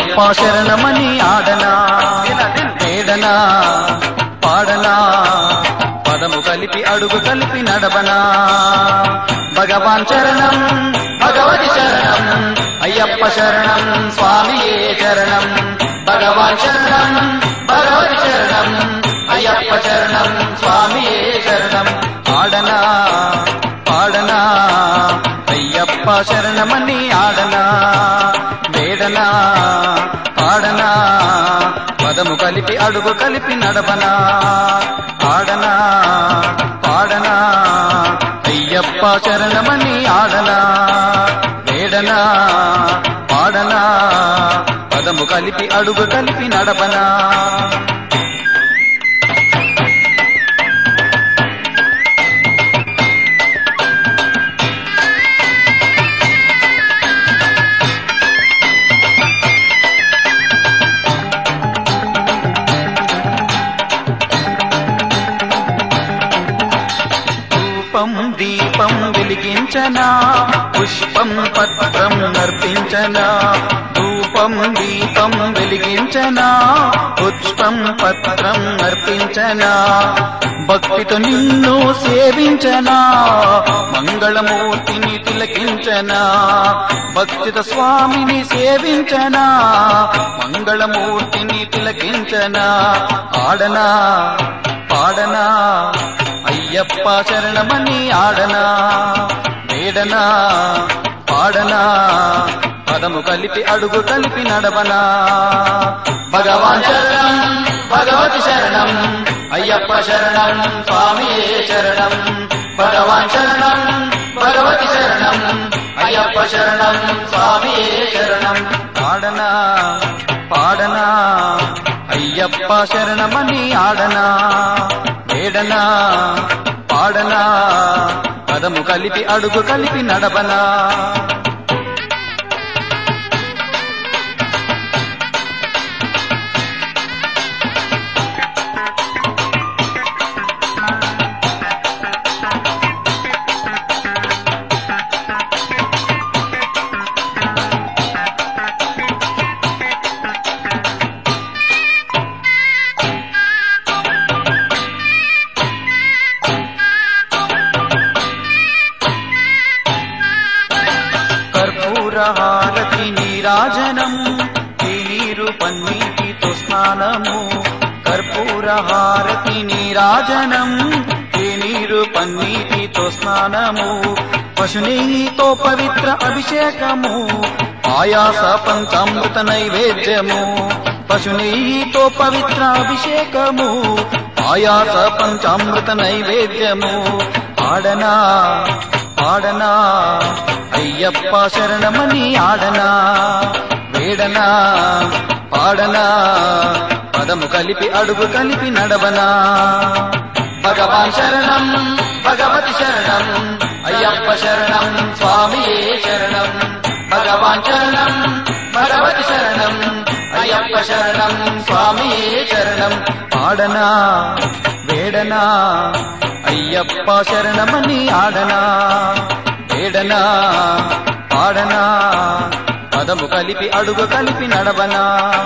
అయ్యప్ప శరణమని ఆడనా వేడనా పాడనా పదము కలిపి అడుగు కలిపి నడవనా భగవాన్ శరణం భగవతి శరణం అయ్యప్ప శరణం స్వామియే శరణం భగవాన్ శరణం భగవతి శరణం అయ్యప్ప శరణం స్వామియే శరణం ఆడనా పాడనా అయ్యప్ప శరణమని ఆడనా వేడనా పాడనా పదము కలిపి అడుగు కలిపి నడవనా ఆడనా పాడనా అయ్యప్ప శరణమని ఆడనా వేడనా పాడనా పదము కలిపి అడుగు కలిపి నడవనా దీపం వెలిగించనా పుష్పం పత్రం అర్పించనా ధూపం దీపం వెలిగించనా పుష్పం పత్రం అర్పించనా భక్తితో నిన్ను సేవించనా మంగళమూర్తిని తిలకించనా భక్తితో స్వామిని సేవించనా మంగళమూర్తిని తిలకించనా ఆడనా పాడనా అయ్యప్ప శరణమని ఆడనా వేడనా పాడనా పదము కలిపి అడుగు కలిపి నడవనా భగవాన్ శరణం భగవతి శరణం అయ్యప్ప శరణం స్వామియే శరణం భగవాన్ శరణం భగవతి శరణం అయ్యప్ప శరణం స్వామియే శరణం ఆడనా పాడనా అయ్యప్ప శరణమని ఆడనా వేడనా పాడనా పదము కలిపి అడుగు కలిపి నడవనా హారతి నీరాజనం నీరు పన్నీటితో స్నానము కర్పూర హారతి నీరాజనం నీరు పన్నీటితో స్నానము పశునెయ్యితో పవిత్ర అభిషేకము ఆయాస పంచామృత నైవేద్యము పశునెయ్యితో పవిత్ర అభిషేకము ఆయాస పంచామృత నైవేద్యము ఆడనా పాడనా అయ్యప్ప శరణమని ఆడనా వేడనా పాడనా పదము కలిపి అడుగు కలిపి నడవనా భగవాన్ శరణం భగవతి శరణం అయ్యప్ప శరణం స్వామియే శరణం భగవాన్ శరణం భగవతి శరణం అయ్యప్ప శరణం స్వామియే శరణం ఆడనా వేడనా అయ్యప్ప శరణమని ఆడనా వేడనా పాడనా పదము కలిపి అడుగు కలిపి నడవనా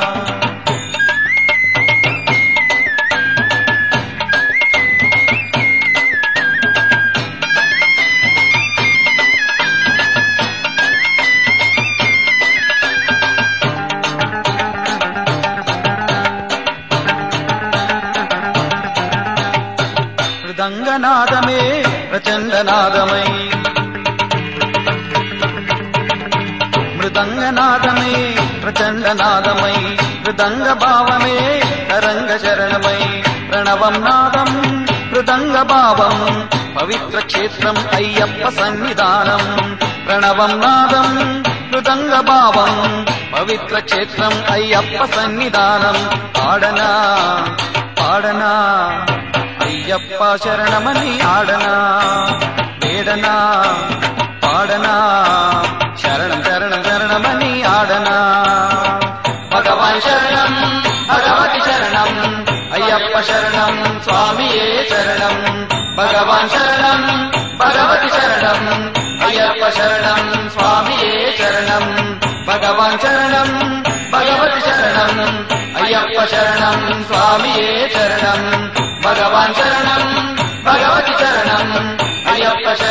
మృదంగనాదమే ప్రచండనాదమై మృదంగనాదమే ప్రచండనాదమై మృదంగ భావమే తరంగ శరణమై ప్రణవం నాదం మృదంగ భావం పవిత్ర క్షేత్రం అయ్యప్ప సన్నిధానం ప్రణవం నాదం మృదంగ భావం పవిత్ర క్షేత్రం అయ్యప్ప సన్నిధానం ఆడనా పాడనా అయ్యప్ప శరణమని ఆడనా వేడనా పాడనా శరణం శరణం శరణమని ఆడనా భగవాన్ శరణం భగవతి శరణం అయ్యప్ప శరణం స్వామియే శరణం భగవాన్ శరణం భగవతి శరణం అయ్యప్ప శరణం స్వామియే శరణం భగవాన్ శరణం భగవతి శరణం అయ్యప్ప శరణం స్వామియే శరణం భగవాన్ శరణం భగవతి శరణం అయ్యప్ప శరణం